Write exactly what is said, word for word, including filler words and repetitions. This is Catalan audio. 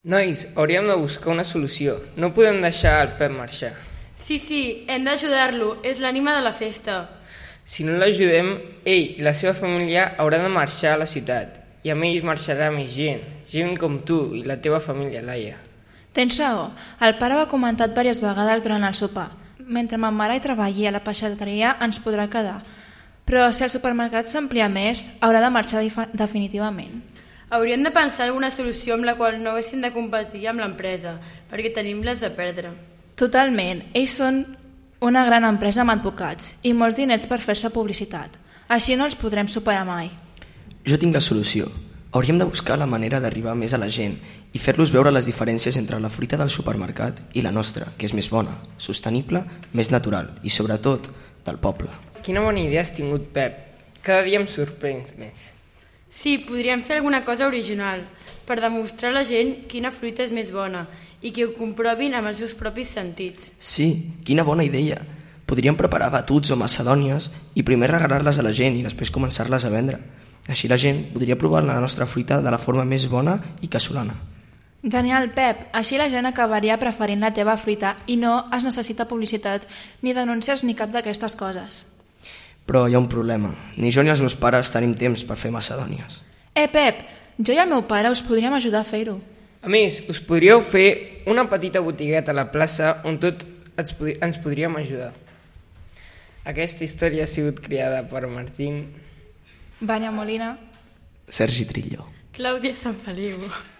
Nois, hauríem de buscar una solució. No podem deixar el Pep marxar. Sí, sí, hem d'ajudar-lo. És l'ànima de la festa. Si no l'ajudem, ell i la seva família hauran de marxar a la ciutat. I amb ells marxarà més gent. Gent com tu i la teva família, Laia. Tens raó. El pare ho ha comentat diverses vegades durant el sopar. Mentre ma mare hi treballi a la peixateria ens podrà quedar. Però si el supermercat s'amplia més, haurà de marxar definitivament. Hauríem de pensar alguna solució amb la qual no haguéssim de competir amb l'empresa, perquè tenim les de perdre. Totalment. Ells són una gran empresa amb advocats i molts diners per fer-se publicitat. Així no els podrem superar mai. Jo tinc la solució. Hauríem de buscar la manera d'arribar més a la gent i fer-los veure les diferències entre la fruita del supermercat i la nostra, que és més bona, sostenible, més natural i, sobretot, del poble. Quina bona idea has tingut, Pep. Cada dia em sorprens més. Sí, podríem fer alguna cosa original per demostrar a la gent quina fruita és més bona i que ho comprovin amb els seus propis sentits. Sí, quina bona idea. Podríem preparar batuts o macedònies i primer regalar-les a la gent i després començar-les a vendre. Així la gent podria provar la nostra fruita de la forma més bona i casolana. Genial, Pep. Així la gent acabaria preferint la teva fruita i no es necessita publicitat, ni denúncies ni cap d'aquestes coses. Però hi ha un problema. Ni jo ni els meus pares tenim temps per fer macedònies. Eh, Pep, jo i el meu pare us podríem ajudar a fer-ho. A més, us podríeu fer una petita botigueta a la plaça on tot ens, pod ens podríem ajudar. Aquesta història ha sigut creada per Martín Vanya Molina, Sergi Trillo, Clàudia Sanfeliu.